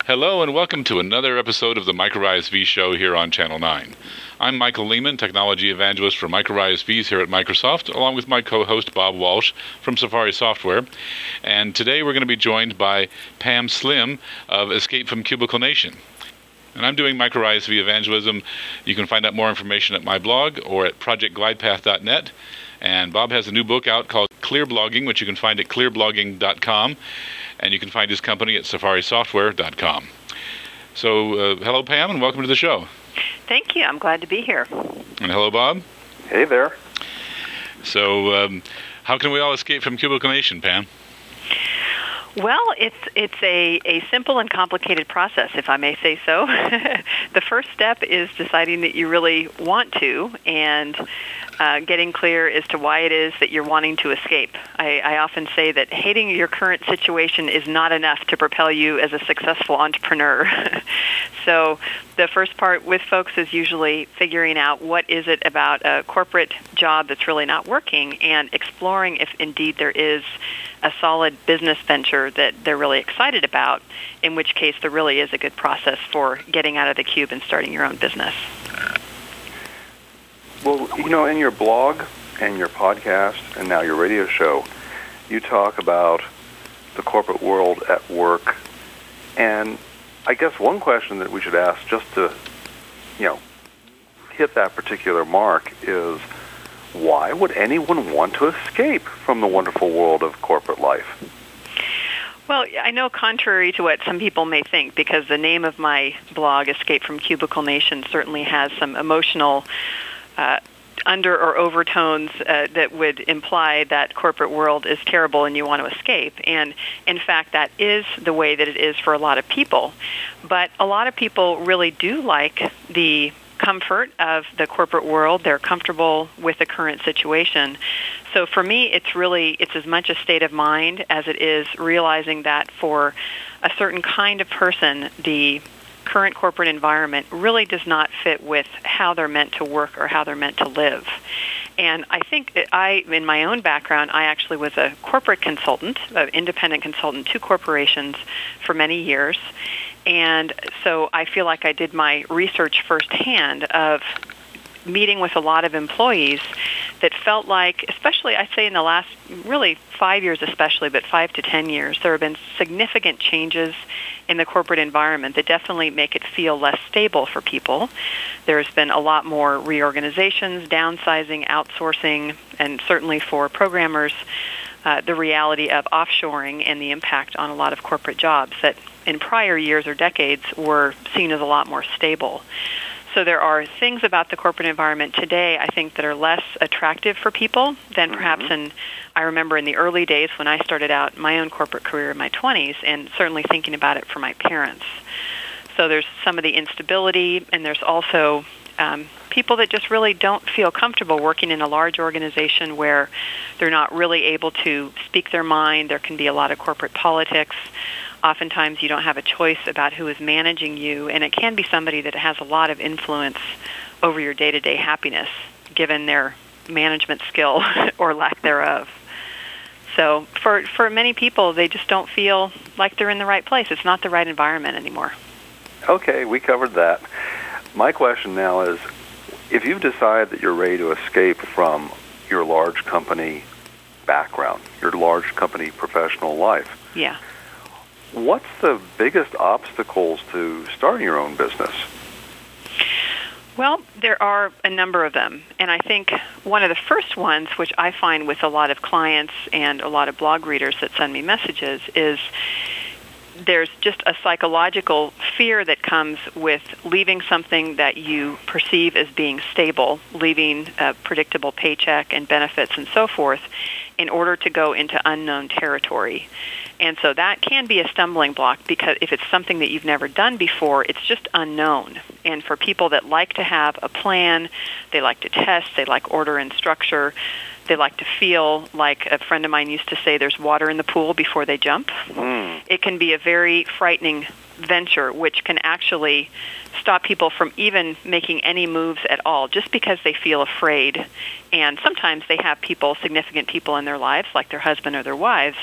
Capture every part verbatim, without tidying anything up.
Hello and welcome to another episode of the MicroISV show here on Channel nine. I'm Michael Lehman, Technology Evangelist for MicroISVs here at Microsoft, along with my co-host Bob Walsh from Safari Software. And today we're going to be joined by Pam Slim of Escape from Cubicle Nation. And I'm doing MicroISV evangelism. You can find out more information at my blog or at project glide path dot net. And Bob has a new book out called Clear Blogging, which you can find at clear blogging dot com. And you can find his company at safari software dot com. So, uh, hello, Pam, and welcome to the show. Thank you. I'm glad to be here. And hello, Bob. Hey there. So, um, how can we all escape from Cubicle Nation, Pam? Well, it's it's a, a simple and complicated process, if I may say so. The first step is deciding that you really want to, and uh, getting clear as to why it is that you're wanting to escape. I, I often say that hating your current situation is not enough to propel you as a successful entrepreneur. So the first part with folks is usually figuring out what is it about a corporate job that's really not working, and exploring if indeed there is a solid business venture that they're really excited about, in which case there really is a good process for getting out of the cube and starting your own business. Well, you know, in your blog and your podcast and now your radio show, you talk about the corporate world at work. And I guess one question that we should ask, just to, you know, hit that particular mark, is why would anyone want to escape from the wonderful world of corporate life? Well, I know contrary to what some people may think, because the name of my blog, Escape from Cubicle Nation, certainly has some emotional uh, under or overtones uh, that would imply that corporate world is terrible and you want to escape. And in fact, that is the way that it is for a lot of people. But a lot of people really do like the comfort of the corporate world. They're comfortable with the current situation. So for me, it's really, it's as much a state of mind as it is realizing that for a certain kind of person, the current corporate environment really does not fit with how they're meant to work or how they're meant to live. And I think that I, in my own background, I actually was a corporate consultant, an independent consultant to corporations for many years. And so I feel like I did my research firsthand of meeting with a lot of employees that felt like, especially I'd say in the last really five years especially, but five to ten years, there have been significant changes in the corporate environment that definitely make it feel less stable for people. There's been a lot more reorganizations, downsizing, outsourcing, and certainly for programmers, uh, the reality of offshoring and the impact on a lot of corporate jobs that in prior years or decades were seen as a lot more stable. So there are things about the corporate environment today, I think, that are less attractive for people than perhaps in, I remember in the early days when I started out my own corporate career in my twenties, and certainly thinking about it for my parents. So there's some of the instability, and there's also um, people that just really don't feel comfortable working in a large organization where they're not really able to speak their mind. There can be a lot of corporate politics. Oftentimes you don't have a choice about who is managing you, and it can be somebody that has a lot of influence over your day-to-day happiness, given their management skill or lack thereof. So for for many people, they just don't feel like they're in the right place. It's not the right environment anymore. Okay, we covered that. My question now is, if you've decided that you're ready to escape from your large company background, your large company professional life, yeah. what's the biggest obstacles to starting your own business? Well, there are a number of them. And I think one of the first ones, which I find with a lot of clients and a lot of blog readers that send me messages, is there's just a psychological fear that comes with leaving something that you perceive as being stable, leaving a predictable paycheck and benefits and so forth, in order to go into unknown territory. And so that can be a stumbling block, because if it's something that you've never done before, it's just unknown. And for people that like to have a plan, they like to test, they like order and structure, they like to feel like a friend of mine used to say, there's water in the pool before they jump. Mm. It can be a very frightening venture, which can actually stop people from even making any moves at all, just because they feel afraid. And sometimes they have people, significant people in their lives, like their husband or their wives,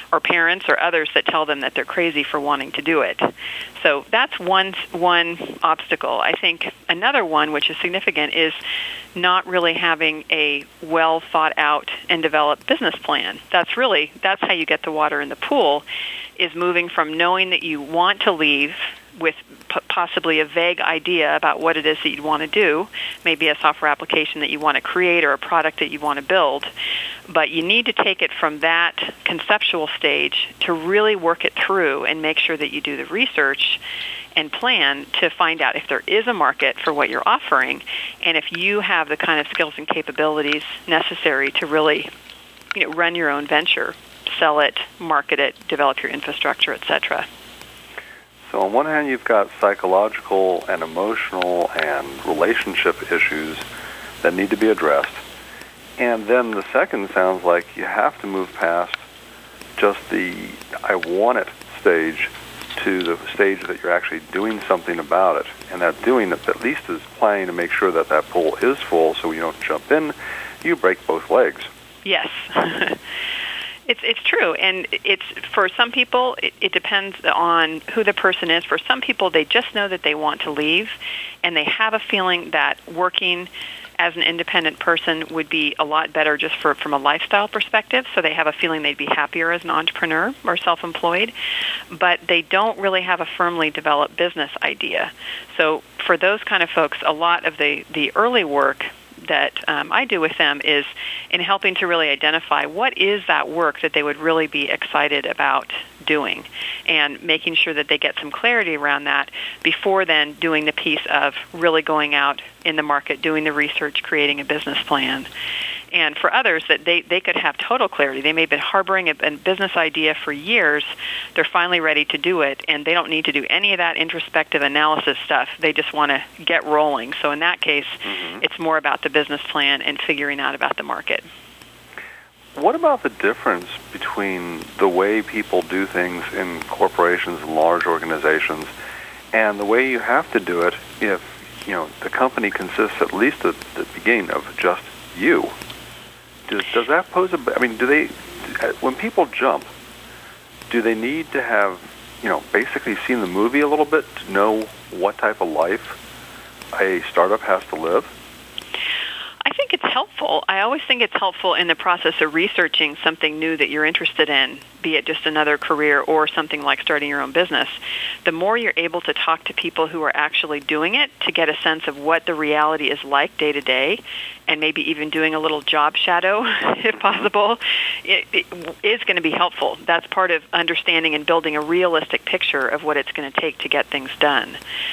or parents or others that tell them that they're crazy for wanting to do it. So that's one one obstacle. I think another one, which is significant, is not really having a well thought out and developed business plan. That's really, that's how you get the water in the pool, is moving from knowing that you want to leave with p- possibly a vague idea about what it is that you want to do, maybe a software application that you want to create or a product that you want to build. But you need to take it from that conceptual stage to really work it through and make sure that you do the research and plan to find out if there is a market for what you're offering, and if you have the kind of skills and capabilities necessary to really, you know, run your own venture, sell it, market it, develop your infrastructure, et cetera. So on one hand, you've got psychological and emotional and relationship issues that need to be addressed. And then the second sounds like you have to move past just the I want it stage to the stage that you're actually doing something about it. And that doing it at least is planning to make sure that that pool is full so you don't jump in, you break both legs. Yes. It's it's true, and it's for some people, it, it depends on who the person is. For some people, they just know that they want to leave, and they have a feeling that working as an independent person would be a lot better just for from a lifestyle perspective, so they have a feeling they'd be happier as an entrepreneur or self-employed, but they don't really have a firmly developed business idea. So for those kind of folks, a lot of the, the early work that um, I do with them is in helping to really identify what is that work that they would really be excited about doing, and making sure that they get some clarity around that before then doing the piece of really going out in the market, doing the research, creating a business plan. And for others, that they, they could have total clarity. They may have been harboring a, a business idea for years. They're finally ready to do it, and they don't need to do any of that introspective analysis stuff. They just want to get rolling. So in that case, mm-hmm. it's more about the business plan and figuring out about the market. What about the difference between the way people do things in corporations and large organizations and the way you have to do it if, you know, the company consists at least at the beginning of just you? Does, does that pose a, I mean, do they, when people jump, do they need to have, you know, basically seen the movie a little bit to know what type of life a startup has to live? I think it's helpful. I always think it's helpful in the process of researching something new that you're interested in, be it just another career or something like starting your own business. The more you're able to talk to people who are actually doing it to get a sense of what the reality is like day to day, and maybe even doing a little job shadow, if possible, it, it is going to be helpful. That's part of understanding and building a realistic picture of what it's going to take to get things done.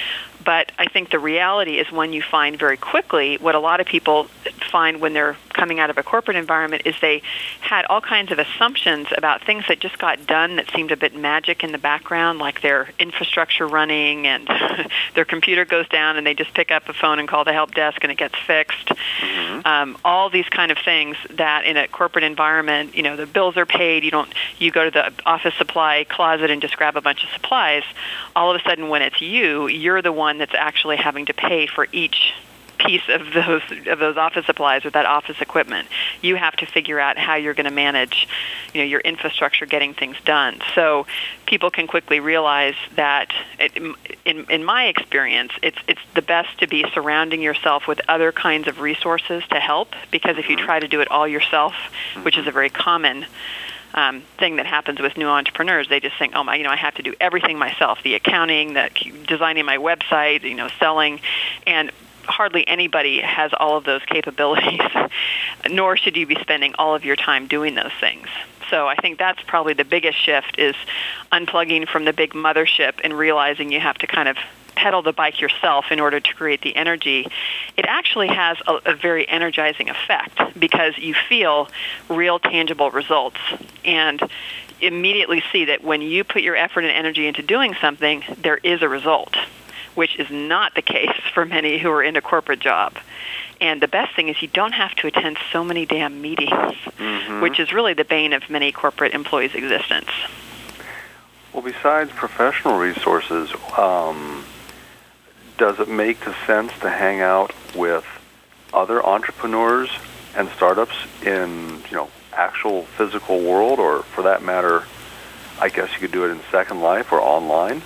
But I think the reality is when you find very quickly, what a lot of people find when they're coming out of a corporate environment is they had all kinds of assumptions about things that just got done that seemed a bit magic in the background, like their infrastructure running and their computer goes down and they just pick up a phone and call the help desk and it gets fixed. Mm-hmm. Um, all these kind of things that in a corporate environment, you know, the bills are paid, you don't, you go to the office supply closet and just grab a bunch of supplies. All of a sudden when it's you, you're the one that's actually having to pay for each piece of those of those office supplies or that office equipment. You have to figure out how you're going to manage, you know, your infrastructure getting things done. So people can quickly realize that, it, in in my experience, it's it's the best to be surrounding yourself with other kinds of resources to help, because if you try to do it all yourself, which is a very common Um, thing that happens with new entrepreneurs, they just think, oh my, you know, I have to do everything myself, the accounting, the designing my website, you know, selling, and hardly anybody has all of those capabilities, nor should you be spending all of your time doing those things. So I think that's probably the biggest shift, is unplugging from the big mothership and realizing you have to kind of pedal the bike yourself in order to create the energy. It actually has a, a very energizing effect because you feel real tangible results and immediately see that when you put your effort and energy into doing something, there is a result, which is not the case for many who are in a corporate job. And the best thing is you don't have to attend so many damn meetings, mm-hmm. which is really the bane of many corporate employees' existence. Well, besides professional resources, um, does it make sense to hang out with other entrepreneurs and startups in, you know, actual physical world, or for that matter, I guess you could do it in Second Life or online.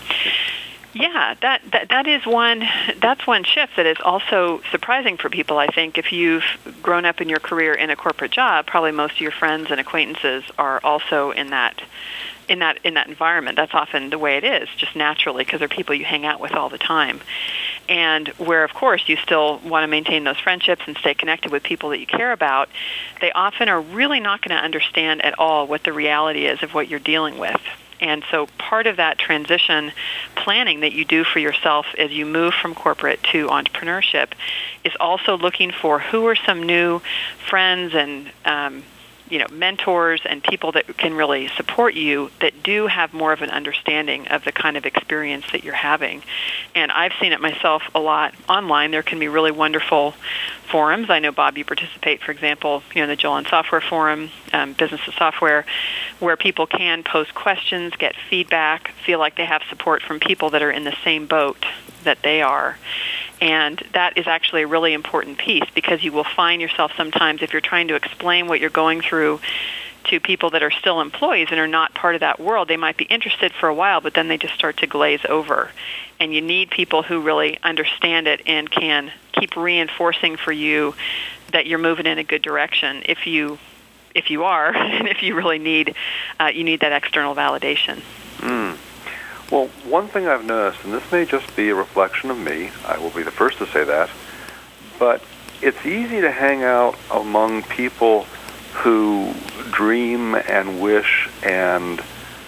Yeah, that, that that is one that's one shift that is also surprising for people, I think. If you've grown up in your career in a corporate job, probably most of your friends and acquaintances are also in that in that in that environment. That's often the way it is, just naturally, because they're people you hang out with all the time. And where, of course, you still want to maintain those friendships and stay connected with people that you care about, they often are really not going to understand at all what the reality is of what you're dealing with. And so part of that transition planning that you do for yourself as you move from corporate to entrepreneurship is also looking for who are some new friends and um, you know, mentors and people that can really support you that do have more of an understanding of the kind of experience that you're having. And I've seen it myself a lot online. There can be really wonderful forums. I know, Bob, you participate, for example, you know, in the Joel Software Forum, um, Business of Software, where people can post questions, get feedback, feel like they have support from people that are in the same boat that they are. And that is actually a really important piece, because you will find yourself sometimes, if you're trying to explain what you're going through to people that are still employees and are not part of that world, they might be interested for a while, but then they just start to glaze over. And you need people who really understand it and can keep reinforcing for you that you're moving in a good direction if you if you are, and if you really need uh, you need that external validation. Mm. Well, one thing I've noticed, and this may just be a reflection of me, I will be the first to say that, but it's easy to hang out among people who dream and wish and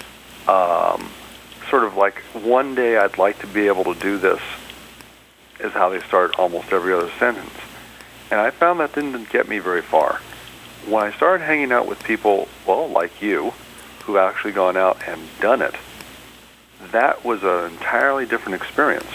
um, sort of like, one day I'd like to be able to do this, is how they start almost every other sentence. And I found that didn't get me very far. When I started hanging out with people, well, like you, who've actually gone out and done it, that was an entirely different experience.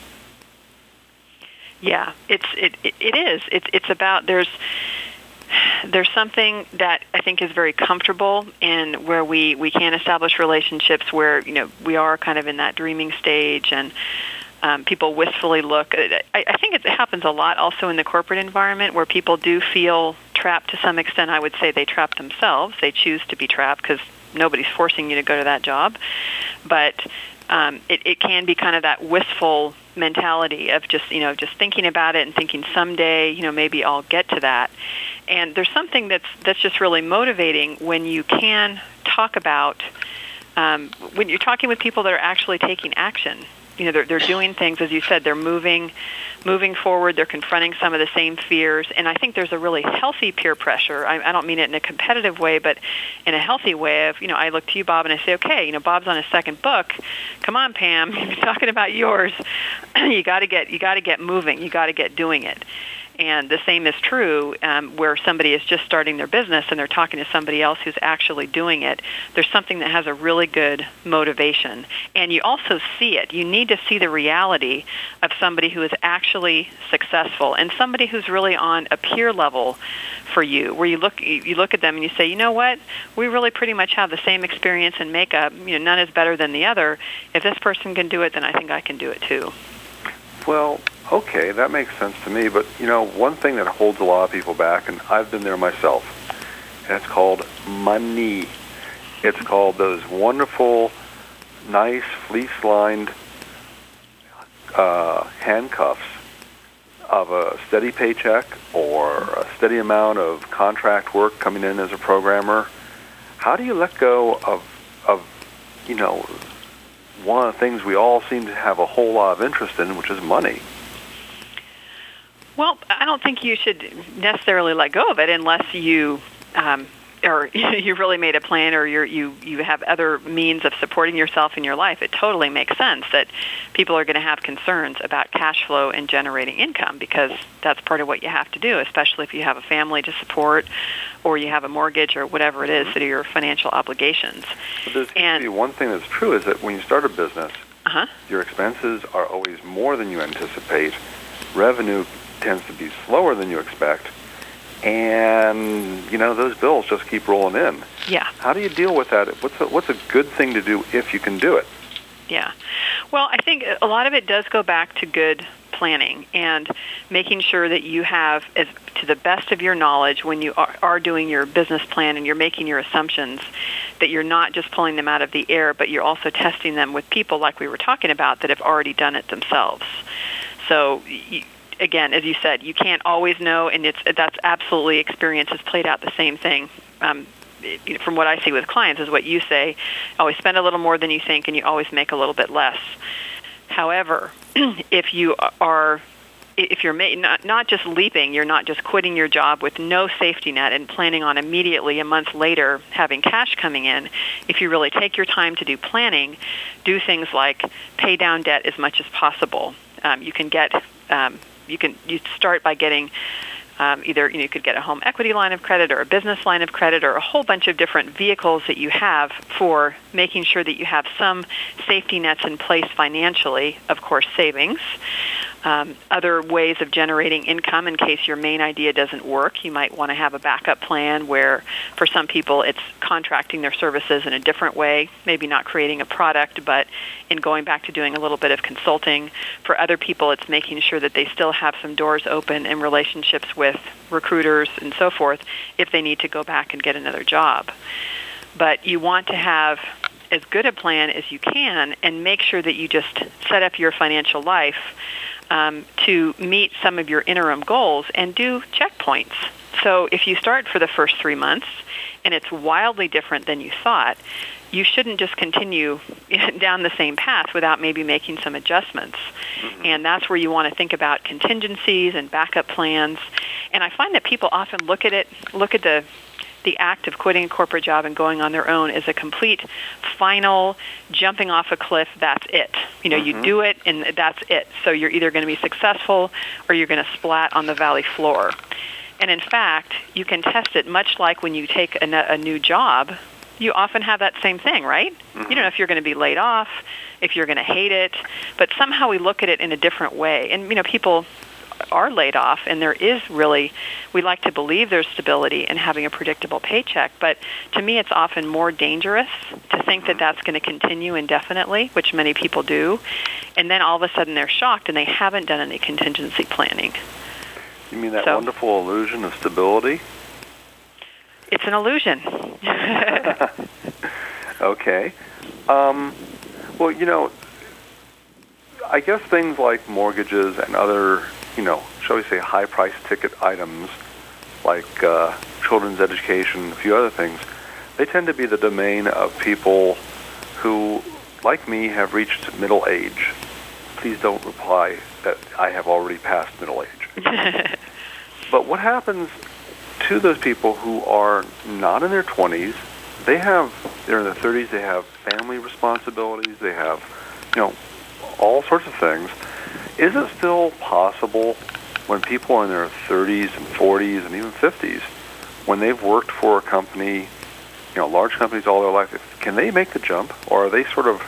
Yeah, it's it it, it is. It's it's about there's there's something that I think is very comfortable in where we, we can establish relationships where, you know, we are kind of in that dreaming stage, and um, people wistfully look. I, I think it happens a lot also in the corporate environment, where people do feel trapped to some extent. I would say they trap themselves. They choose to be trapped because nobody's forcing you to go to that job. But um, it, it can be kind of that wistful mentality of just, you know, just thinking about it and thinking someday, you know, maybe I'll get to that. And there's something that's that's just really motivating when you can talk about, um, when you're talking with people that are actually taking action. You know, they're, they're doing things, as you said, they're moving moving forward, they're confronting some of the same fears, and I think there's a really healthy peer pressure. I, I don't mean it in a competitive way, but in a healthy way of, you know, I look to you, Bob, and I say, okay, you know, Bob's on his second book. Come on, Pam, you've been talking about yours. you got to get you got to get moving. You got to get doing it. And the same is true um, where somebody is just starting their business and they're talking to somebody else who's actually doing it. There's something that has a really good motivation. And you also see it. You need to see the reality of somebody who is actually successful and somebody who's really on a peer level for you, where you look you look at them and you say, you know what, we really pretty much have the same experience and makeup. You know, none is better than the other. If this person can do it, then I think I can do it too. Well, okay, that makes sense to me, but, you know, one thing that holds a lot of people back, and I've been there myself, and it's called money. It's called those wonderful, nice, fleece-lined uh, handcuffs of a steady paycheck or a steady amount of contract work coming in as a programmer. How do you let go of, of, you know, one of the things we all seem to have a whole lot of interest in, which is money? Well, I don't think you should necessarily let go of it unless you, um, or you really made a plan, or you're, you you have other means of supporting yourself in your life. It totally makes sense that people are going to have concerns about cash flow and generating income, because that's part of what you have to do, especially if you have a family to support, or you have a mortgage, or whatever it is that are your financial obligations. But there's and, to be one thing that's true is that when you start a business, uh-huh. your expenses are always more than you anticipate. Revenue tends to be slower than you expect, and, you know, those bills just keep rolling in. Yeah. How do you deal with that? What's a, what's a good thing to do if you can do it? Yeah. Well, I think a lot of it does go back to good planning and making sure that you have, as to the best of your knowledge, when you are, are doing your business plan and you're making your assumptions, that you're not just pulling them out of the air, but you're also testing them with people like we were talking about that have already done it themselves. So, you, again, as you said, you can't always know, and it's that's absolutely experience has played out the same thing. Um, it, from what I see with clients is what you say, always spend a little more than you think, and you always make a little bit less. However, if you are if you're ma- not, not just leaping, you're not just quitting your job with no safety net and planning on immediately a month later having cash coming in, if you really take your time to do planning, do things like pay down debt as much as possible. Um, you can get, um, you can you start by getting um, either you know, you could get a home equity line of credit or a business line of credit or a whole bunch of different vehicles that you have for making sure that you have some safety nets in place financially, of course, savings. Um, other ways of generating income in case your main idea doesn't work. You might want to have a backup plan where for some people it's contracting their services in a different way, maybe not creating a product, but in going back to doing a little bit of consulting. For other people, it's making sure that they still have some doors open in relationships with recruiters and so forth if they need to go back and get another job. But you want to have as good a plan as you can and make sure that you just set up your financial life Um, to meet some of your interim goals and do checkpoints. So if you start for the first three months and it's wildly different than you thought, you shouldn't just continue down the same path without maybe making some adjustments. Mm-hmm. And that's where you want to think about contingencies and backup plans. And I find that people often look at it, look at the the act of quitting a corporate job and going on their own is a complete final jumping off a cliff. That's it. You know, mm-hmm. you do it and that's it. So you're either going to be successful or you're going to splat on the valley floor. And in fact, you can test it much like when you take a, a new job. You often have that same thing, right? Mm-hmm. You don't know if you're going to be laid off, if you're going to hate it, but somehow we look at it in a different way. And, you know, people are laid off, and there is really, we like to believe there's stability in having a predictable paycheck, but to me it's often more dangerous to think that that's going to continue indefinitely, which many people do, and then all of a sudden they're shocked and they haven't done any contingency planning. You mean that so, wonderful illusion of stability? It's an illusion. Okay. Um, well, you know, I guess things like mortgages and other, you know, shall we say, high-price ticket items like uh, children's education, a few other things, they tend to be the domain of people who, like me, have reached middle age. Please don't reply that I have already passed middle age. But what happens to those people who are not in their twenties? They have, they're in their thirties, they have family responsibilities, they have, you know, all sorts of things. Is it still possible when people are in their thirties and forties and even fifties, when they've worked for a company, you know, large companies all their life, can they make the jump? Or are they sort of,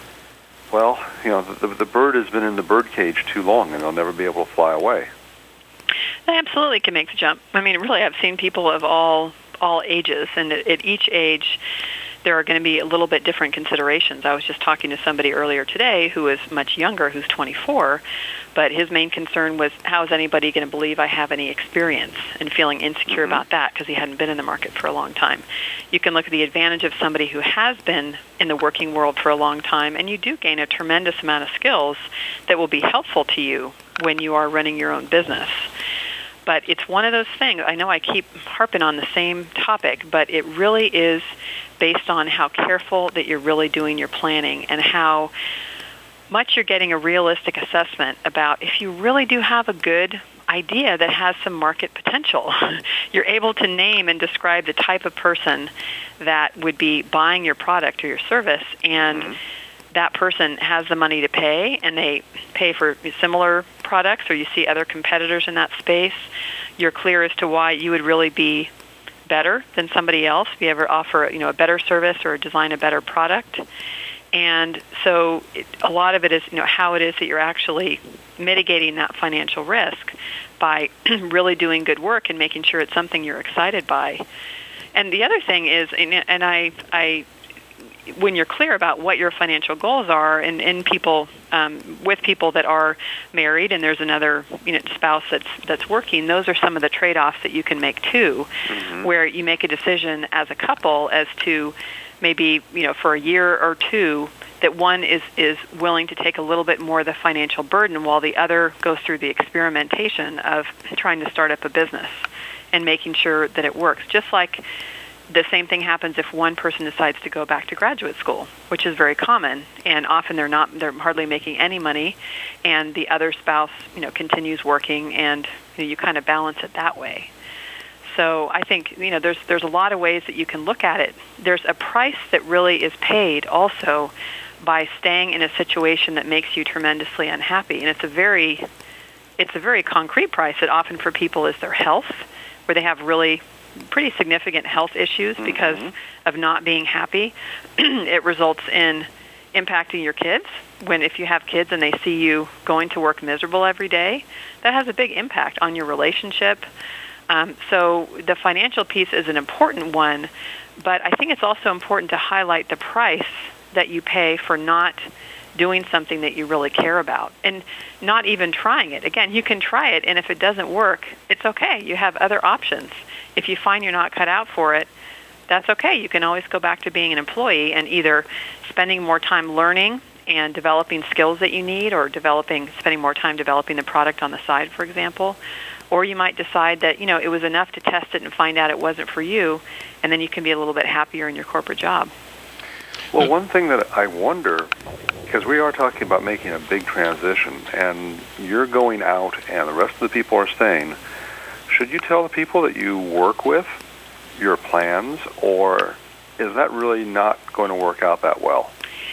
well, you know, the, the bird has been in the bird cage too long and they'll never be able to fly away? They absolutely can make the jump. I mean, really, I've seen people of all all ages, and at, at each age, there are going to be a little bit different considerations. I was just talking to somebody earlier today who is much younger, who's twenty-four, but his main concern was, how is anybody going to believe I have any experience, and feeling insecure mm-hmm. about that because he hadn't been in the market for a long time. You can look at the advantage of somebody who has been in the working world for a long time, and you do gain a tremendous amount of skills that will be helpful to you when you are running your own business. But it's one of those things. I know I keep harping on the same topic, but it really is based on how careful that you're really doing your planning and how much you're getting a realistic assessment about if you really do have a good idea that has some market potential. You're able to name and describe the type of person that would be buying your product or your service, and mm-hmm. that person has the money to pay, and they pay for similar products, or you see other competitors in that space. You're clear as to why you would really be better than somebody else if you ever offer, you know, a better service or design a better product. And so it, a lot of it is, you know, how it is that you're actually mitigating that financial risk by really doing good work and making sure it's something you're excited by. And the other thing is, and I, I when you're clear about what your financial goals are, and, and people um, with people that are married, and there's another you know spouse that's that's working, those are some of the trade-offs that you can make too, mm-hmm. where you make a decision as a couple as to maybe you know for a year or two that one is is willing to take a little bit more of the financial burden while the other goes through the experimentation of trying to start up a business and making sure that it works. Just like the same thing happens if one person decides to go back to graduate school, which is very common, and often they're not they're hardly making any money, and the other spouse you know continues working, and you know, you kind of balance it that way. So I think you know there's there's a lot of ways that you can look at it. There's a price that really is paid also by staying in a situation that makes you tremendously unhappy, and it's a very it's a very concrete price that often for people is their health, where they have really pretty significant health issues mm-hmm. because of not being happy. It results in impacting your kids. When if you have kids and they see you going to work miserable every day, that has a big impact on your relationship. Um, so the financial piece is an important one, but I think it's also important to highlight the price that you pay for not doing something that you really care about and not even trying it. Again, you can try it, and if it doesn't work, it's okay. You have other options. If you find you're not cut out for it, that's okay. You can always go back to being an employee and either spending more time learning and developing skills that you need, or developing, spending more time developing the product on the side, for example. Or you might decide that, you know, it was enough to test it and find out it wasn't for you, and then you can be a little bit happier in your corporate job. Well, one thing that I wonder, because we are talking about making a big transition, and you're going out and the rest of the people are staying, should you tell the people that you work with your plans, or is that really not going to work out that well?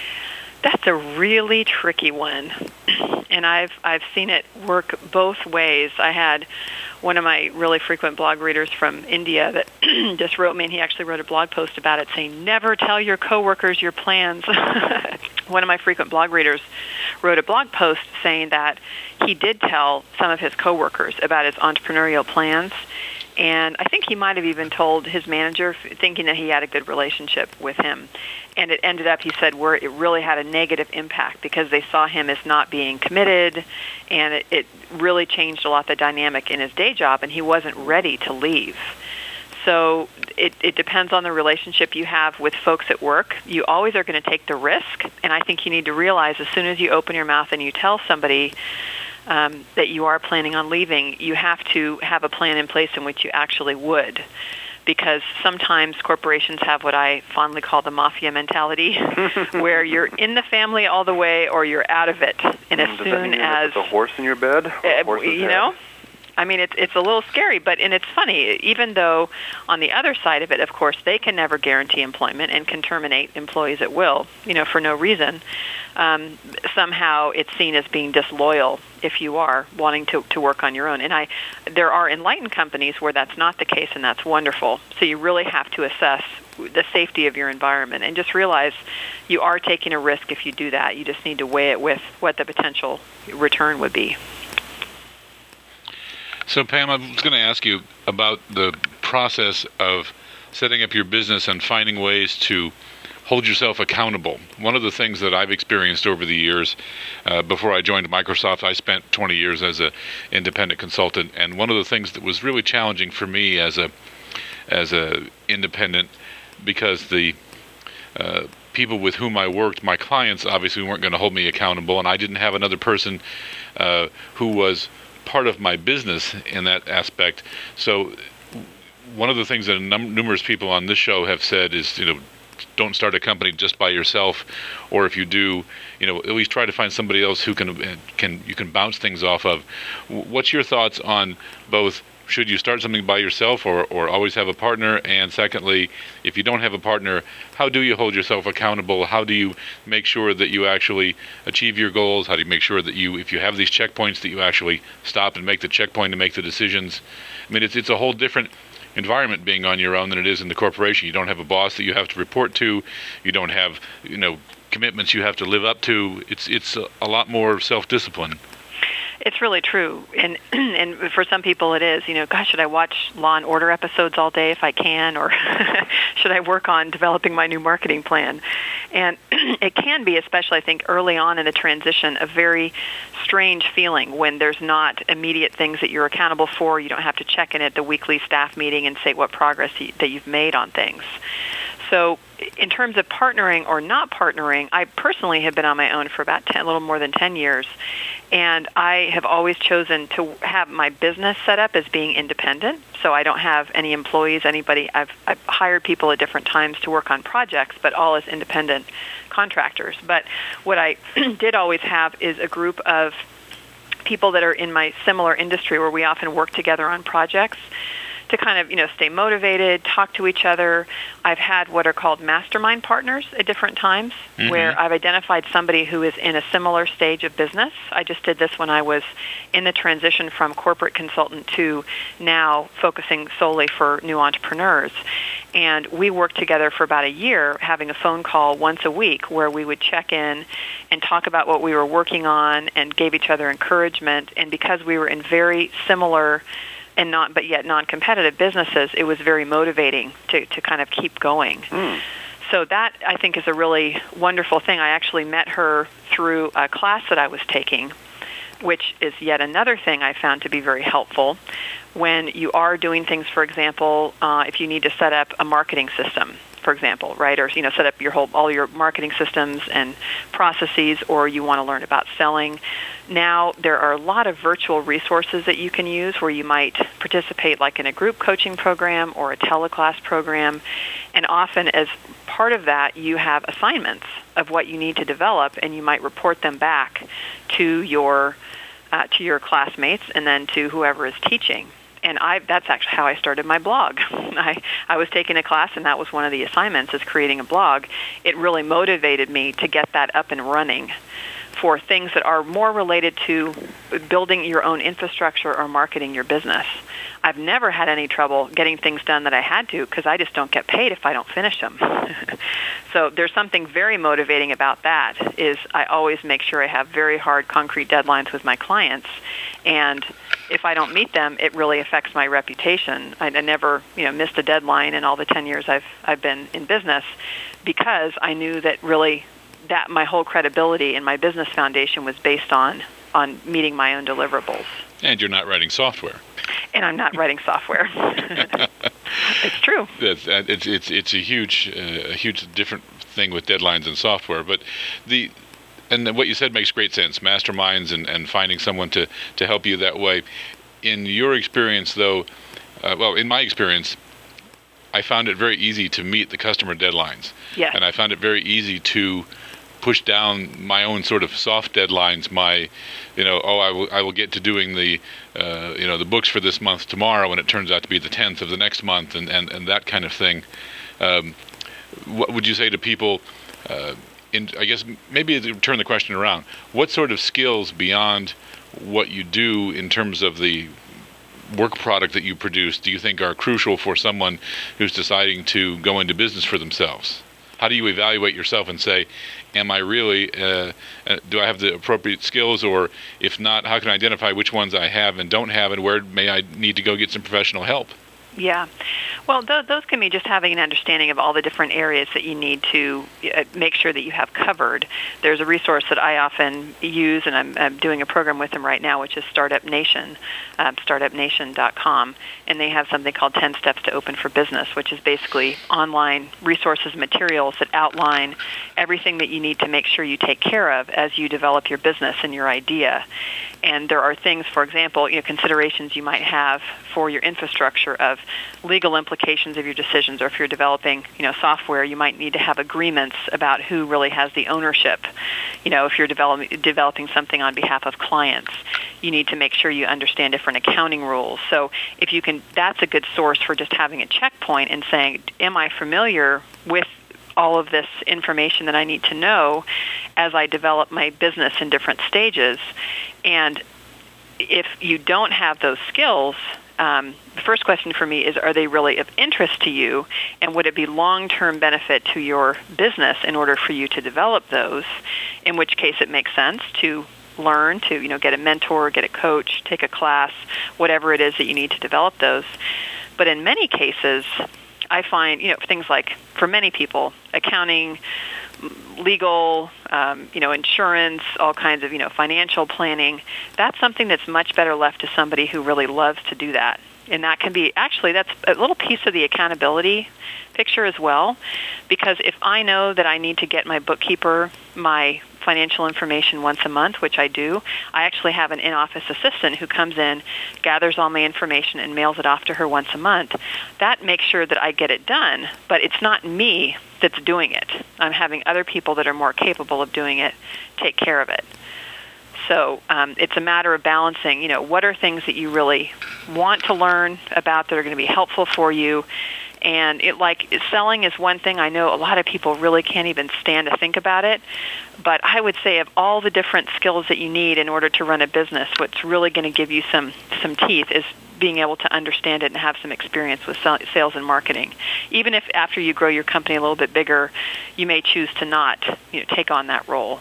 That's a really tricky one, and I've I've seen it work both ways. I had one of my really frequent blog readers from India that just wrote me, and he actually wrote a blog post about it saying, never tell your coworkers your plans. One of my frequent blog readers wrote a blog post saying that he did tell some of his coworkers about his entrepreneurial plans, and I think he might have even told his manager, thinking that he had a good relationship with him. And it ended up, he said, where it really had a negative impact because they saw him as not being committed, and it, it really changed a lot the dynamic in his day job, and he wasn't ready to leave. So it, it depends on the relationship you have with folks at work. You always are going to take the risk, and I think you need to realize as soon as you open your mouth and you tell somebody um, that you are planning on leaving, you have to have a plan in place in which you actually would. Because sometimes corporations have what I fondly call the mafia mentality, where you're in the family all the way or you're out of it. And as Does soon that mean as... a horse in your bed? Uh, you know? I mean, it's it's a little scary, but and it's funny, even though on the other side of it, of course, they can never guarantee employment and can terminate employees at will, you know, for no reason. Um, somehow it's seen as being disloyal if you are wanting to, to work on your own. And I, there are enlightened companies where that's not the case, and that's wonderful. So you really have to assess the safety of your environment and just realize you are taking a risk if you do that. You just need to weigh it with what the potential return would be. So, Pam, I was going to ask you about the process of setting up your business and finding ways to hold yourself accountable. One of the things that I've experienced over the years, uh, before I joined Microsoft, I spent twenty years as an independent consultant, and one of the things that was really challenging for me as a as a independent, because the uh, people with whom I worked, my clients, obviously weren't going to hold me accountable, and I didn't have another person uh, who was part of my business in that aspect. So one of the things that num- numerous people on this show have said is, you know, don't start a company just by yourself, or if you do, you know, at least try to find somebody else who can can you can bounce things off of. What's your thoughts on both? Should you start something by yourself or, or always have a partner? And secondly, if you don't have a partner, how do you hold yourself accountable? How do you make sure that you actually achieve your goals? How do you make sure that you, if you have these checkpoints, that you actually stop and make the checkpoint and make the decisions? I mean, it's it's a whole different environment being on your own than it is in the corporation. You don't have a boss that you have to report to. You don't have, you know, commitments you have to live up to. It's it's a, a lot more self-discipline. It's really true, and and for some people it is. You know, gosh, should I watch Law and Order episodes all day if I can, or should I work on developing my new marketing plan? And it can be, especially I think early on in the transition, a very strange feeling when there's not immediate things that you're accountable for. You don't have to check in at the weekly staff meeting and say what progress you, that you've made on things. So in terms of partnering or not partnering, I personally have been on my own for about ten, a little more than ten years, and I have always chosen to have my business set up as being independent. So I don't have any employees, anybody. I've, I've hired people at different times to work on projects, but all as independent contractors. But what I did always have is a group of people that are in my similar industry where we often work together on projects to kind of, you know, stay motivated, talk to each other. I've had what are called mastermind partners at different times, mm-hmm. where I've identified somebody who is in a similar stage of business. I just did this when I was in the transition from corporate consultant to now focusing solely for new entrepreneurs. And we worked together for about a year, having a phone call once a week where we would check in and talk about what we were working on and gave each other encouragement. And because we were in very similar and not, but yet non-competitive businesses, it was very motivating to, to kind of keep going. Mm. So that, I think, is a really wonderful thing. I actually met her through a class that I was taking, which is yet another thing I found to be very helpful when you are doing things. For example, uh, if you need to set up a marketing system, for example, right, or you know, set up your whole all your marketing systems and processes, or you want to learn about selling. Now there are a lot of virtual resources that you can use where you might participate, like in a group coaching program or a teleclass program, and often as part of that, you have assignments of what you need to develop, and you might report them back to your uh, to your classmates and then to whoever is teaching. And I, that's actually how I started my blog. I, I was taking a class, and that was one of the assignments, is creating a blog. It really motivated me to get that up and running for things that are more related to building your own infrastructure or marketing your business. I've never had any trouble getting things done that I had to because I just don't get paid if I don't finish them. So there's something very motivating about that, is I always make sure I have very hard, concrete deadlines with my clients, and if I don't meet them, it really affects my reputation. I, I never, you know, missed a deadline in all the ten years I've I've been in business, because I knew that really that my whole credibility in my business foundation was based on on meeting my own deliverables. And you're not writing software. And I'm not writing software. It's true. It's it's it's, it's a huge uh, a huge different thing with deadlines and software, but the. And what you said makes great sense, masterminds and, and finding someone to, to help you that way. In your experience, though, uh, well, in my experience, I found it very easy to meet the customer deadlines. Yes. And I found it very easy to push down my own sort of soft deadlines, my, you know, oh, I will, I will get to doing the, uh, you know, the books for this month tomorrow, and it turns out to be the tenth of the next month, and, and, and that kind of thing. Um, what would you say to people... Uh, In, I guess maybe to turn the question around, what sort of skills beyond what you do in terms of the work product that you produce do you think are crucial for someone who's deciding to go into business for themselves? How do you evaluate yourself and say, am I really, uh, uh, do I have the appropriate skills, or if not, how can I identify which ones I have and don't have, and where may I need to go get some professional help? Yeah. Well, th- those can be just having an understanding of all the different areas that you need to uh, make sure that you have covered. There's a resource that I often use, and I'm, I'm doing a program with them right now, which is Startup Nation, um, startup nation dot com, and they have something called ten steps to Open for Business, which is basically online resources, materials that outline everything that you need to make sure you take care of as you develop your business and your idea. And there are things, for example, you know, considerations you might have for your infrastructure of legal implications of your decisions, or if you're developing, you know, software, you might need to have agreements about who really has the ownership. You know, if you're developing developing something on behalf of clients, you need to make sure you understand different accounting rules. So if you can, that's a good source for just having a checkpoint and saying, am I familiar with all of this information that I need to know as I develop my business in different stages? And if you don't have those skills, um, the first question for me is, are they really of interest to you, and would it be long-term benefit to your business in order for you to develop those, in which case it makes sense to learn, to, you know, get a mentor, get a coach, take a class, whatever it is that you need to develop those. But in many cases, I find, you know, things like, for many people, accounting, legal, um, you know, insurance, all kinds of, you know, financial planning, that's something that's much better left to somebody who really loves to do that. And that can be, actually, that's a little piece of the accountability picture as well, because if I know that I need to get my bookkeeper my financial information once a month, which I do, I actually have an in-office assistant who comes in, gathers all my information, and mails it off to her once a month. That makes sure that I get it done, but it's not me that's doing it. I'm having other people that are more capable of doing it take care of it. So um, it's a matter of balancing, you know, what are things that you really want to learn about that are going to be helpful for you. And it, like, selling is one thing. I know a lot of people really can't even stand to think about it. But I would say of all the different skills that you need in order to run a business, what's really going to give you some, some teeth is being able to understand it and have some experience with sales and marketing. Even if after you grow your company a little bit bigger, you may choose to not, you know, take on that role.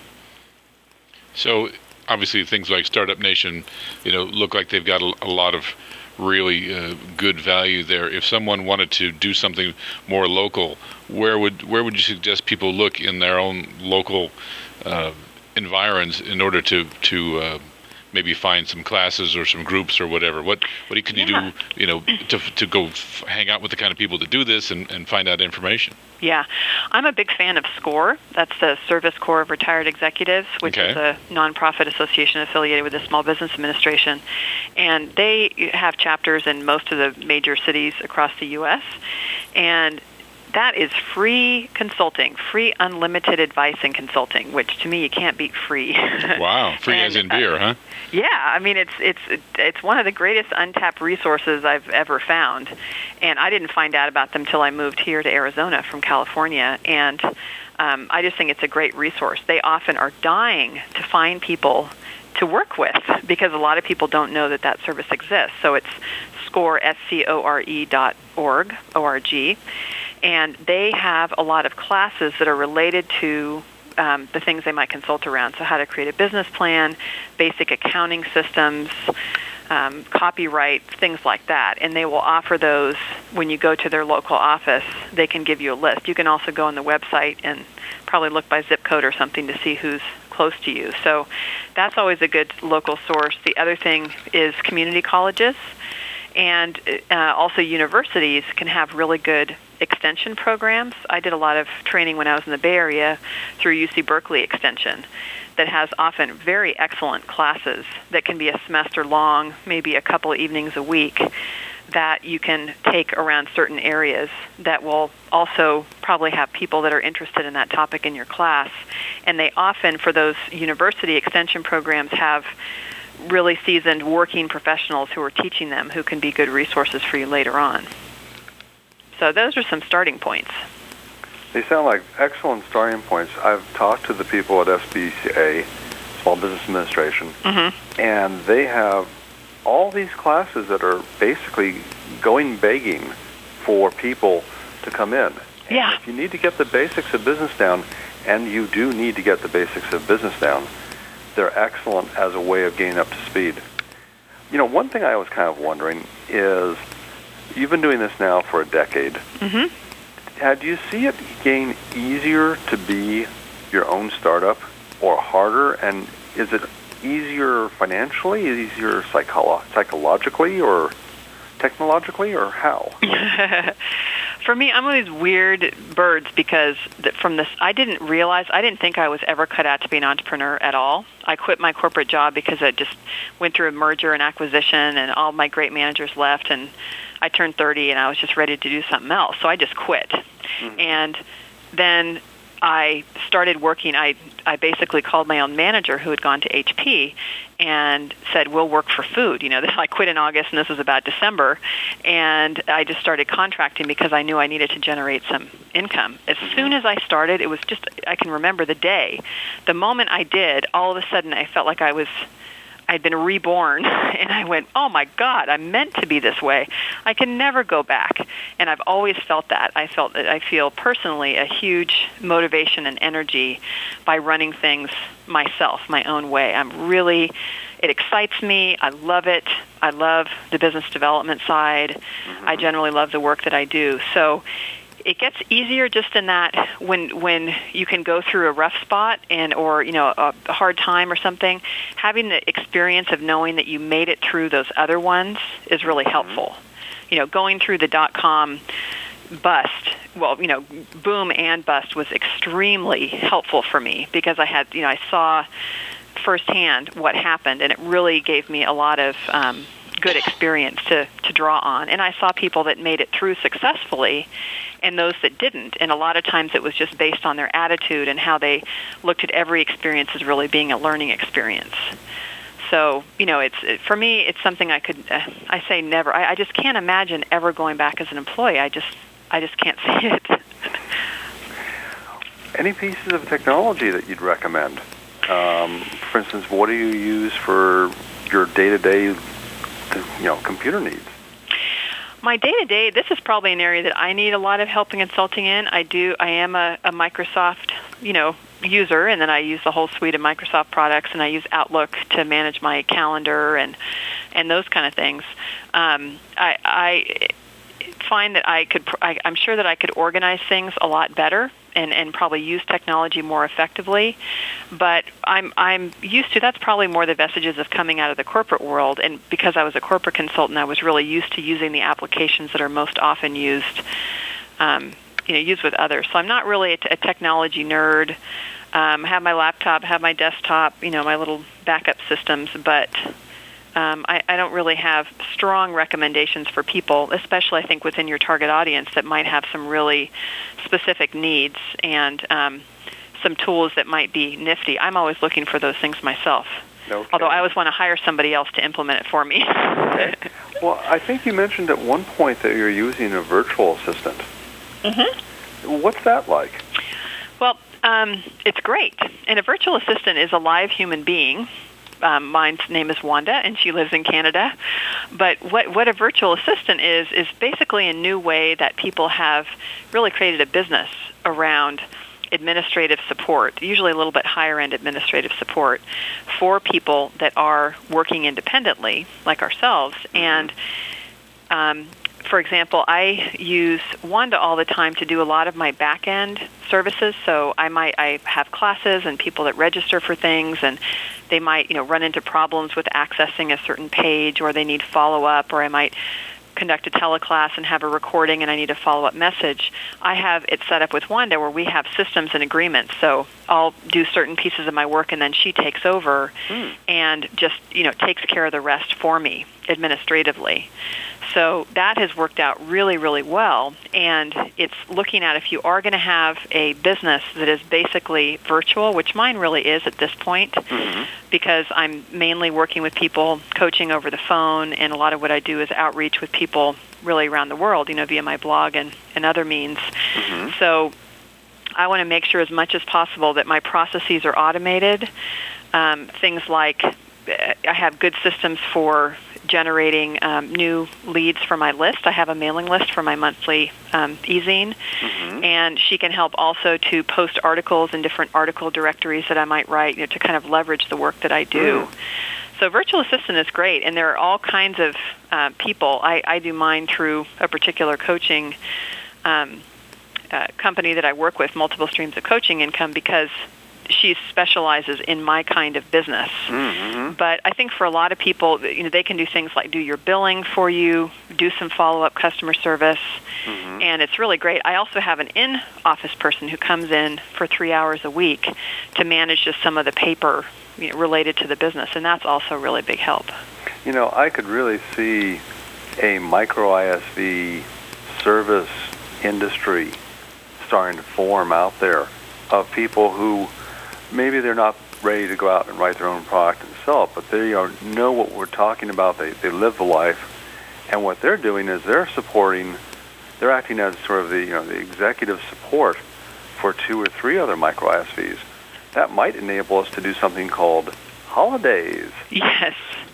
So obviously things like Startup Nation, you know, look like they've got a, a lot of really uh, good value there. If someone wanted to do something more local, where would where would you suggest people look in their own local uh, environs in order to to uh, maybe find some classes or some groups or whatever? What what can you yeah. do, you know, to to go f- hang out with the kind of people that do this and, and find out information? Yeah, I'm a big fan of SCORE. That's the Service Corps of Retired Executives, which okay. is a nonprofit association affiliated with the Small Business Administration. And they have chapters in most of the major cities across the U S, and that is free consulting, free unlimited advice and consulting, which to me you can't beat free. Wow, free and, as in beer, uh, huh? Yeah, I mean it's it's it's one of the greatest untapped resources I've ever found, and I didn't find out about them till I moved here to Arizona from California, and um, I just think it's a great resource. They often are dying to find people to work with because a lot of people don't know that that service exists. So it's SCORE, S C O R E dot org, O R G. And they have a lot of classes that are related to um, the things they might consult around. So how to create a business plan, basic accounting systems, um, copyright, things like that. And they will offer those when you go to their local office. They can give you a list. You can also go on the website and probably look by zip code or something to see who's close to you. So that's always a good local source. The other thing is community colleges. And uh, also universities can have really good extension programs. I did a lot of training when I was in the Bay Area through U C Berkeley Extension that has often very excellent classes that can be a semester long, maybe a couple of evenings a week, that you can take around certain areas that will also probably have people that are interested in that topic in your class. And they often, for those university extension programs, have really seasoned working professionals who are teaching them who can be good resources for you later on. So those are some starting points. They sound like excellent starting points. I've talked to the people at S B C A, Small Business Administration, mm-hmm. and they have all these classes that are basically going begging for people to come in. And yeah. if you need to get the basics of business down, and you do need to get the basics of business down, they're excellent as a way of getting up to speed. You know, one thing I was kind of wondering is, you've been doing this now for a decade. Mm-hmm. Uh, do you see it getting easier to be your own startup or harder? And is it easier financially, easier psycholo- psychologically, or technologically, or how? For me, I'm one of these weird birds because from this, I didn't realize, I didn't think I was ever cut out to be an entrepreneur at all. I quit my corporate job because I just went through a merger and acquisition, and all my great managers left, and I turned thirty, and I was just ready to do something else. So I just quit. Mm-hmm. And then I started working. I, I basically called my own manager who had gone to H P and said, we'll work for food. You know, I quit in August, and this was about December. And I just started contracting because I knew I needed to generate some income. As soon as I started, it was just, I can remember the day. The moment I did, all of a sudden I felt like I was, I'd been reborn, and I went, oh my God, I'm meant to be this way. I can never go back. And I've always felt that. I felt that I feel personally a huge motivation and energy by running things myself, my own way. I'm really, it excites me. I love it. I love the business development side. Mm-hmm. I generally love the work that I do. So it gets easier just in that when when you can go through a rough spot and or you know a, a hard time or something, having the experience of knowing that you made it through those other ones is really helpful. You know, going through the dot-com bust, well, you know, boom and bust was extremely helpful for me because I had, you know, I saw firsthand what happened, and it really gave me a lot of um, good experience to, to draw on. And I saw people that made it through successfully and those that didn't. And a lot of times it was just based on their attitude and how they looked at every experience as really being a learning experience. So, you know, it's it, for me, it's something I could, uh, I say never. I, I just can't imagine ever going back as an employee. I just, I just can't see it. Any pieces of technology that you'd recommend? Um, for instance, what do you use for your day-to-day, you know, computer needs? My day-to-day, this is probably an area that I need a lot of help and consulting in. I do. I am a, a Microsoft, you know, user, and then I use the whole suite of Microsoft products, and I use Outlook to manage my calendar and and those kind of things. Um, I, I find that I could. I, I'm sure that I could organize things a lot better and, and probably use technology more effectively. But I'm I'm used to, that's probably more the vestiges of coming out of the corporate world. And because I was a corporate consultant, I was really used to using the applications that are most often used, um, you know, used with others. So I'm not really a, t- a technology nerd. Um, I have my laptop, have my desktop, you know, my little backup systems, but Um, I, I don't really have strong recommendations for people, especially I think within your target audience that might have some really specific needs and um, some tools that might be nifty. I'm always looking for those things myself, okay. Although I always want to hire somebody else to implement it for me. Okay. Well, I think you mentioned at one point that you're using a virtual assistant. Mm-hmm. What's that like? Well, um, it's great. And a virtual assistant is a live human being. Um, mine's name is Wanda, and she lives in Canada. But what, what a virtual assistant is, is basically a new way that people have really created a business around administrative support, usually a little bit higher-end administrative support for people that are working independently, like ourselves. And um, for example, I use Wanda all the time to do a lot of my back-end services. So I might I have classes and people that register for things, and they might, you know, run into problems with accessing a certain page, or they need follow-up, or I might conduct a teleclass and have a recording and I need a follow-up message. I have it set up with Wanda where we have systems and agreements. So I'll do certain pieces of my work and then she takes over mm. and just, you know, takes care of the rest for me administratively. So that has worked out really, really well. And it's looking at if you are going to have a business that is basically virtual, which mine really is at this point, mm-hmm. because I'm mainly working with people, coaching over the phone, and a lot of what I do is outreach with people really around the world, you know, via my blog and, and other means. Mm-hmm. So I want to make sure as much as possible that my processes are automated. Um, things like I have good systems for generating um, new leads for my list. I have a mailing list for my monthly um, e-zine, mm-hmm. and she can help also to post articles in different article directories that I might write, you know, to kind of leverage the work that I do. Mm. So virtual assistant is great, and there are all kinds of uh, people. I, I do mine through a particular coaching um, uh, company that I work with, Multiple Streams of Coaching Income, because she specializes in my kind of business. Mm-hmm. But I think for a lot of people, you know, they can do things like do your billing for you, do some follow-up customer service, mm-hmm. and it's really great. I also have an in-office person who comes in for three hours a week to manage just some of the paper, you know, related to the business, and that's also a really big help. You know, I could really see a micro I S V service industry starting to form out there of people who maybe they're not ready to go out and write their own product and sell it, but they are, know what we're talking about. They they live the life, and what they're doing is they're supporting, they're acting as sort of the you know the executive support for two or three other micro I S Vs. That might enable us to do something called holidays. Yes.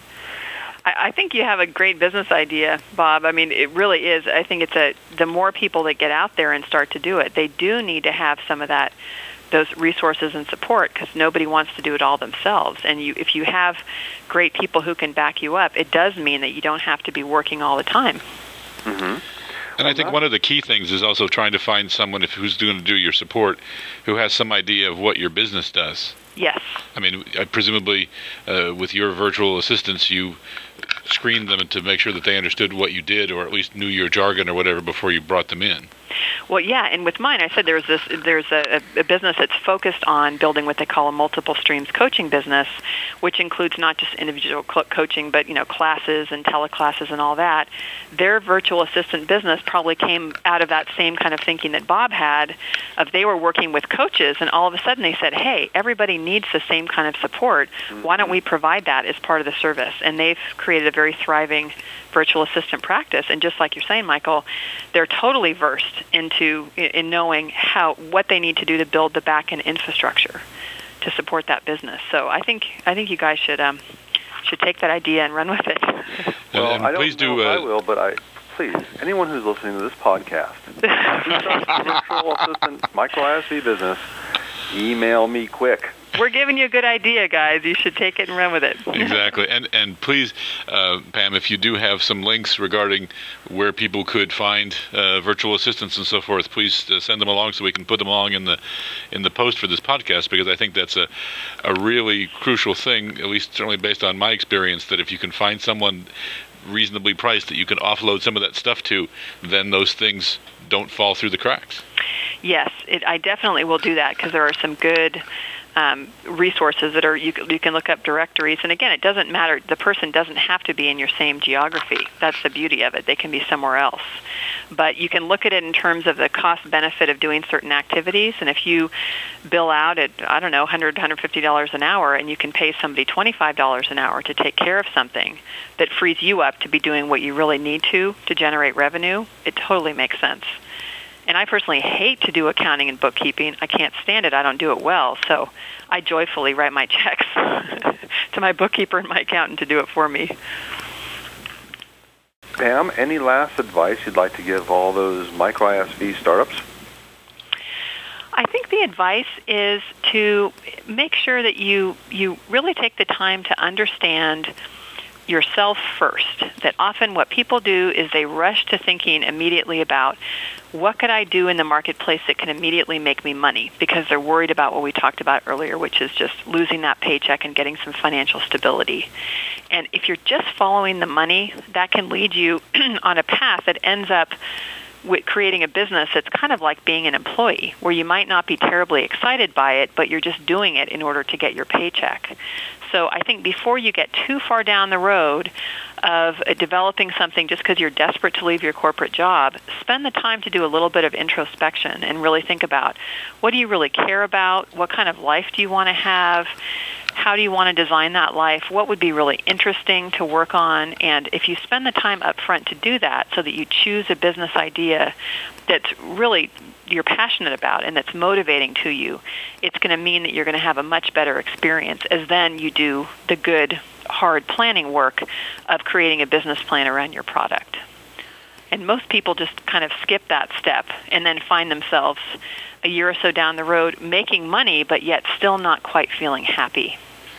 I think you have a great business idea, Bob. I mean, it really is. I think it's a the more people that get out there and start to do it, they do need to have some of that, those resources and support, because nobody wants to do it all themselves. And you, if you have great people who can back you up, it does mean that you don't have to be working all the time. Mm-hmm. And I think one of the key things is also trying to find someone if, who's going to do your support who has some idea of what your business does. Yes. I mean, presumably uh, with your virtual assistants, you screened them to make sure that they understood what you did, or at least knew your jargon or whatever before you brought them in. Well, yeah, and with mine, I said there's this there's a, a business that's focused on building what they call a multiple streams coaching business, which includes not just individual co- coaching, but you know classes and teleclasses and all that. Their virtual assistant business probably came out of that same kind of thinking that Bob had, of they were working with coaches, and all of a sudden they said, hey, everybody needs the same kind of support. Why don't we provide that as part of the service? And they've created a very thriving virtual assistant practice. And just like you're saying, Michael, they're totally versed into in knowing how what they need to do to build the back-end infrastructure to support that business. So I think I think you guys should um, should take that idea and run with it. Well, and I don't please know do. if Uh, I will, but I please anyone who's listening to this podcast, who starts a virtual assistant micro I S V business, email me quick. We're giving you a good idea, guys. You should take it and run with it. Exactly. And and please, uh, Pam, if you do have some links regarding where people could find uh, virtual assistants and so forth, please uh, send them along so we can put them along in the in the post for this podcast, because I think that's a, a really crucial thing, at least certainly based on my experience, that if you can find someone reasonably priced that you can offload some of that stuff to, then those things don't fall through the cracks. Yes, it, I definitely will do that, because there are some good Um, resources that are you, you can look up directories, and again, it doesn't matter. The person doesn't have to be in your same geography. That's the beauty of it. They can be somewhere else, but you can look at it in terms of the cost benefit of doing certain activities. And if you bill out at I don't know one hundred dollars, one hundred fifty dollars an hour, and you can pay somebody twenty-five dollars an hour to take care of something that frees you up to be doing what you really need to to generate revenue, it totally makes sense. And I personally hate to do accounting and bookkeeping. I can't stand it. I don't do it well. So I joyfully write my checks to my bookkeeper and my accountant to do it for me. Pam, any last advice you'd like to give all those micro I S V startups? I think the advice is to make sure that you, you really take the time to understand yourself first. That often what people do is they rush to thinking immediately about what could I do in the marketplace that can immediately make me money, because they're worried about what we talked about earlier, which is just losing that paycheck and getting some financial stability. And if you're just following the money, that can lead you on a path that ends up with creating a business that's kind of like being an employee, where you might not be terribly excited by it, but you're just doing it in order to get your paycheck. So I think before you get too far down the road of developing something just because you're desperate to leave your corporate job, spend the time to do a little bit of introspection and really think about, what do you really care about? What kind of life do you want to have? How do you want to design that life? What would be really interesting to work on? And if you spend the time up front to do that, so that you choose a business idea that's really you're passionate about and that's motivating to you, it's going to mean that you're going to have a much better experience as then you do the good, hard planning work of creating a business plan around your product. And most people just kind of skip that step and then find themselves a year or so down the road making money, but yet still not quite feeling happy.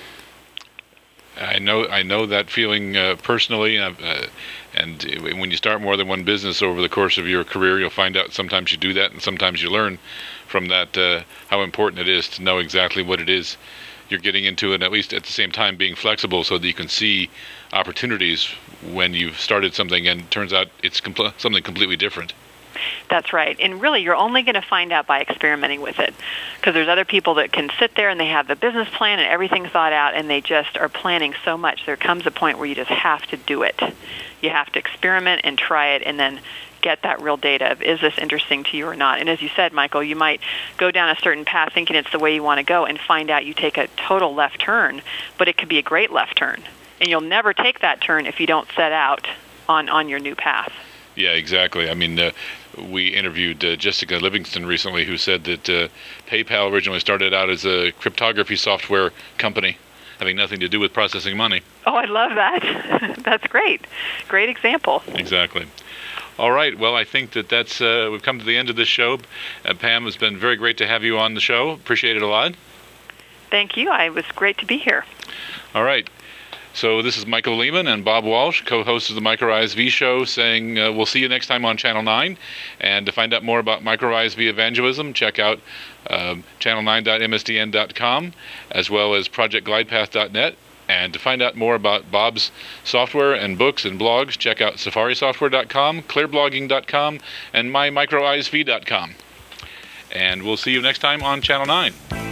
I know I know that feeling uh, personally, uh, and when you start more than one business over the course of your career, you'll find out sometimes you do that, and sometimes you learn from that uh, how important it is to know exactly what it is you're getting into, and at least at the same time being flexible so that you can see opportunities when you've started something and it turns out it's compl- something completely different. That's right. And really, you're only going to find out by experimenting with it, because there's other people that can sit there and they have the business plan and everything thought out, and they just are planning so much. There comes a point where you just have to do it. You have to experiment and try it, and then get that real data of, is this interesting to you or not? And as you said, Michael, you might go down a certain path thinking it's the way you want to go and find out you take a total left turn, but it could be a great left turn. And you'll never take that turn if you don't set out on, on your new path. Yeah, exactly. I mean, uh, we interviewed uh, Jessica Livingston recently, who said that uh, PayPal originally started out as a cryptography software company, having nothing to do with processing money. Oh, I love that. That's great. Great example. Exactly. All right. Well, I think that that's uh, we've come to the end of this show. Uh, Pam, it's been very great to have you on the show. Appreciate it a lot. Thank you. I was great to be here. All right. So this is Michael Lehman and Bob Walsh, co-hosts of the MicroISV show, saying uh, we'll see you next time on Channel nine. And to find out more about MicroISV evangelism, check out uh, channel nine dot m s d n dot com as well as project glidepath dot net. And to find out more about Bob's software and books and blogs, check out safari software dot com, clear blogging dot com, and my micro I S V dot com. And we'll see you next time on Channel nine.